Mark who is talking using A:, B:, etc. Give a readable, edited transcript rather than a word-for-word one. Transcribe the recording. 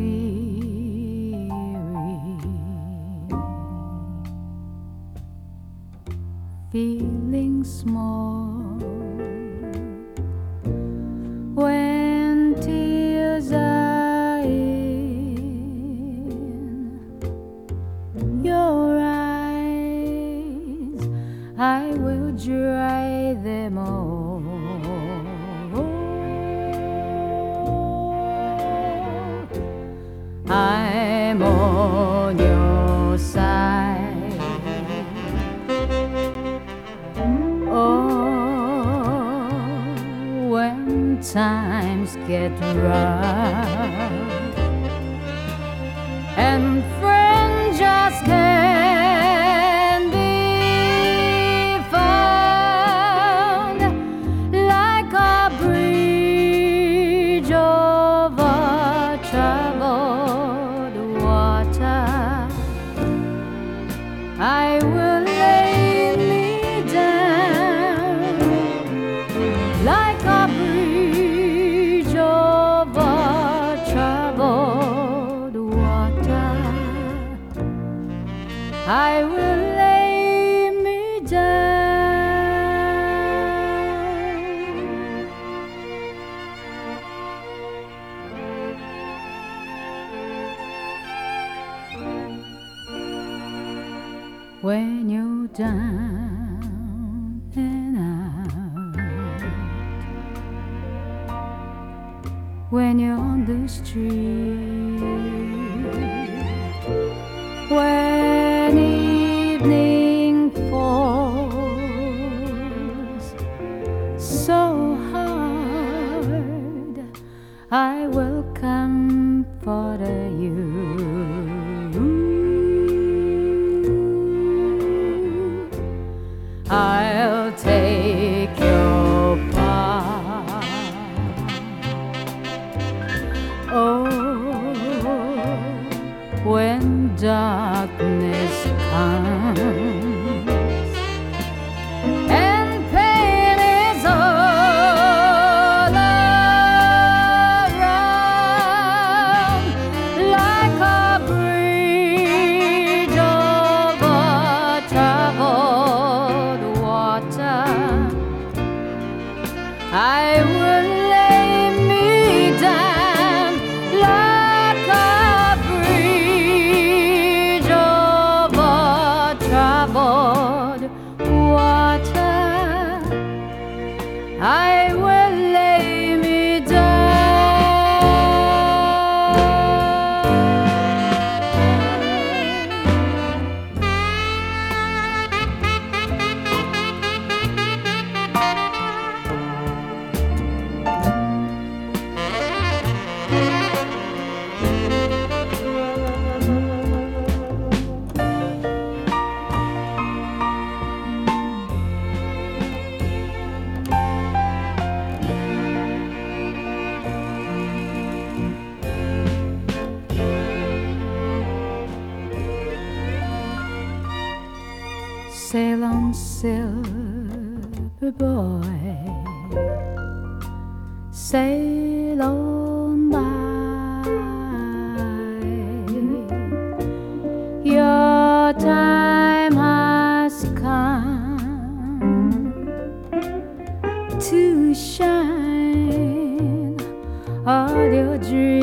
A: feeling small when tears are in your eyes. I will dry them all. I'm on your side. Oh, when times get rough and friends just can't be found, like a bridge over troubled water, I will lay me down like a bridge over troubled water. I will lay me down. When you're down and out, when you're on the street, when evening falls so hard, I will comfort you. I'll take your part. Oh, when darkness comes and pain is all around, like a bridge over troubled water, I will lay me down like a bridge over troubled water. I will lay me down. Sail on, silver boy, sail on by. Your time has come to shine all your dreams